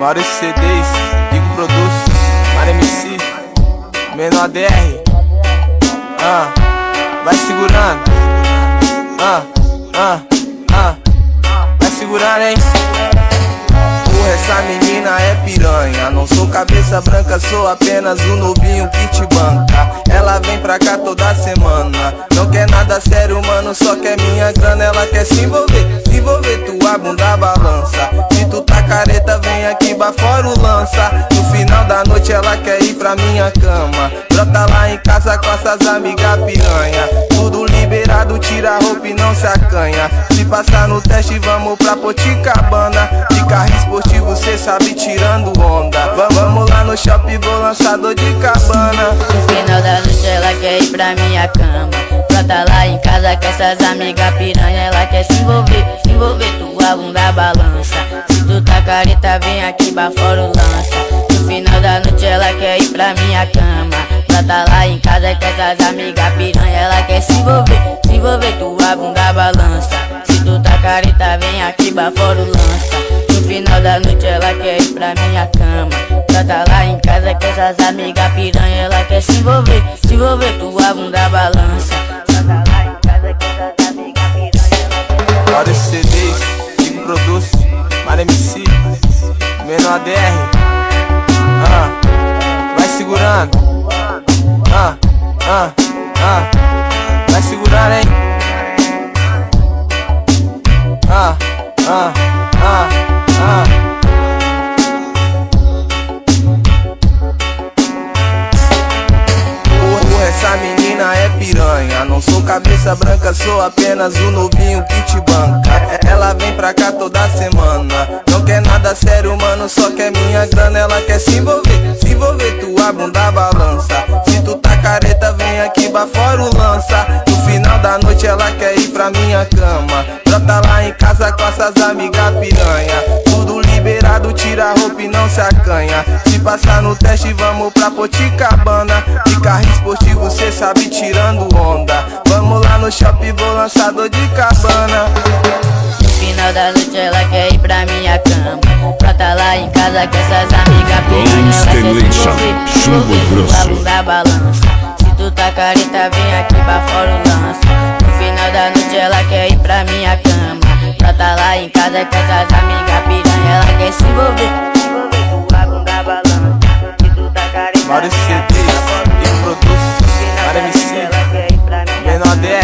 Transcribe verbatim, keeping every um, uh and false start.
Vários C Ds, Digo Produz, Mário M C, Menor D R. Ah, vai segurando. Ah, ah, ah, vai segurando, hein? Porra, essa menina é piranha. Não sou cabeça branca, sou apenas o novinho que te banca. Ela vem pra cá toda semana. Não quer nada sério, mano, só quer minha grana. Ela quer se envolver, se envolver, tua bunda balança. Se tu tá careta, vem aqui, bafora o lança. No final da noite ela quer ir pra minha cama. Brota lá em casa com essas amigas piranha. Tudo liberado, tira a roupa e não se acanha. Se passar no teste, vamos pra Poticabana. De carro esportivo, cê sabe, tirando onda. Vamos lá no shopping, vou lançar dor de cabana. No final da noite ela quer ir pra minha cama. Brota lá em casa com essas amigas piranha. Ela quer se envolver, se envolver, tua bunda balança. Se tu tá careta, vem aqui, bafora o lança. No final da noite ela quer ir pra minha cama. Brota lá em casa com essas amigas piranha. Ela quer se envolver, se envolver, tua bunda balança. Se tu tá careta, vem aqui, bafora o lança. No final da noite ela quer ir pra minha cama. Brota lá em casa com essas amigas piranha. Ela quer se envolver, se envolver, tua bunda balança. Brota lá em casa com essas amigas piranha. Vários C Ds, Digo Produz, Mário M C, Menor D R. Ah, vai segurando. Ah, ah, ah, vai segurando, hein? Ah, ah, ah, ah. Porra, essa menina é piranha. Não sou cabeça branca, sou apenas o novinho que te banca. Ela vem pra cá toda semana. Não quer nada sério, mano, só quer minha grana. Ela quer se envolver, se envolver, tua bunda balança. Se tu tá careta, vem aqui, bafora o lança. No final da noite ela quer ir pra minha cama. Brota lá em casa com essas amigas piranha. Tudo liberado, tira a roupa e não se acanha. Se passar no teste, vamos pra Poticabana. De carro esportivo, cê sabe, tirando onda. Vamos lá no shopping, vou lançar dor de cabana. No final da noite ela quer ir pra minha cama. Brota lá em casa com essas amigas piranha. Ela quer se envolver, se envolver, tua bunda balança. Se tu tá careta, vem aqui, bafora o lança. No final da noite ela quer ir pra minha cama. Brota lá em casa com essas amigas piranha. Ela quer se envolver, se envolver, tua bunda balança. Se tu tá careta, Vários vem C aqui, Ds, bafora o Digo lança. Produz, No final Mário da M noite C, ela quer ir pra minha Menor D R.